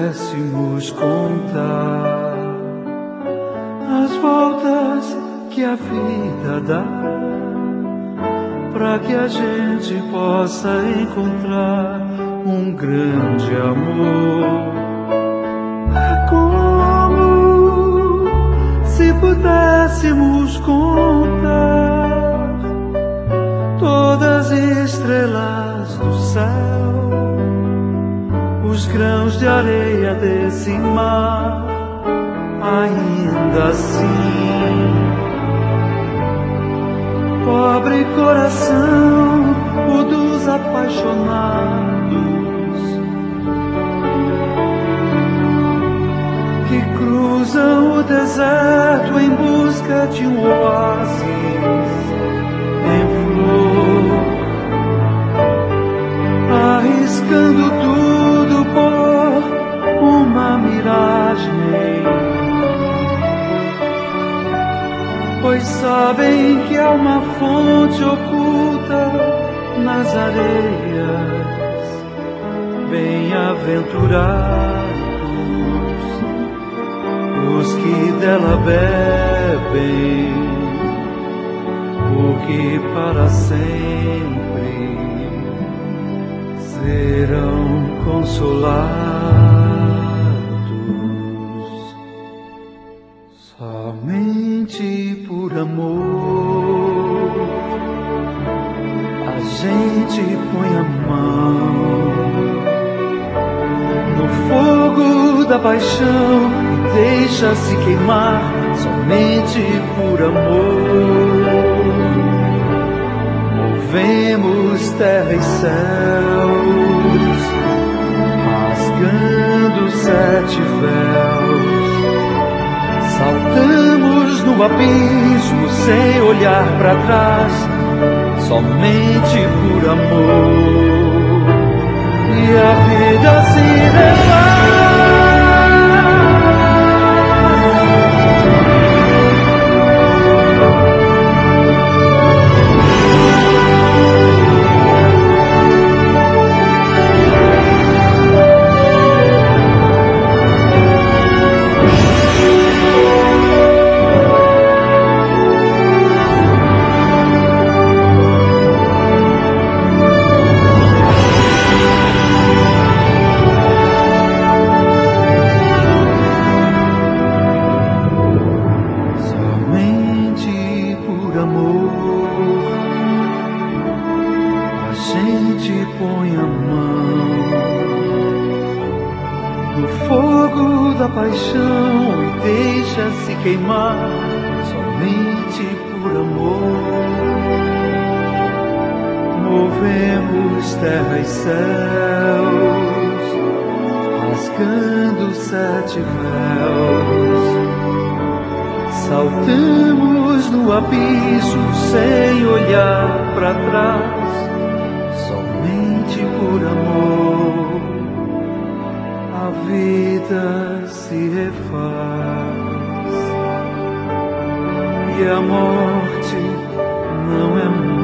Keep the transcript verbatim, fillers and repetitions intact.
pudéssemos contar as voltas que a vida dá, para que a gente possa encontrar um grande amor. É como se pudéssemos contar todas as estrelas do céu, os grãos de areia desse mar. Ainda assim, pobre coração, o dos apaixonados, que cruzam o deserto em busca de um oásis em flor, arriscando tudo por uma miragem, pois sabem que há uma fonte oculta nas areias. Bem-aventurados os que dela bebem, porque para sempre serão consolados. Somente por amor a gente põe a mão no fogo da paixão e deixa-se queimar. Somente por amor movemos terra e céus, rasgando sete véus. Saltamos no abismo sem olhar para trás, somente por amor, e a vida se refaz. Põe a mão no fogo da paixão e deixa-se queimar. Somente por amor movemos terra e céus, rasgando sete véus. Saltamos no abismo sem olhar para trás, somente por amor a vida se refaz, e a morte não é mais.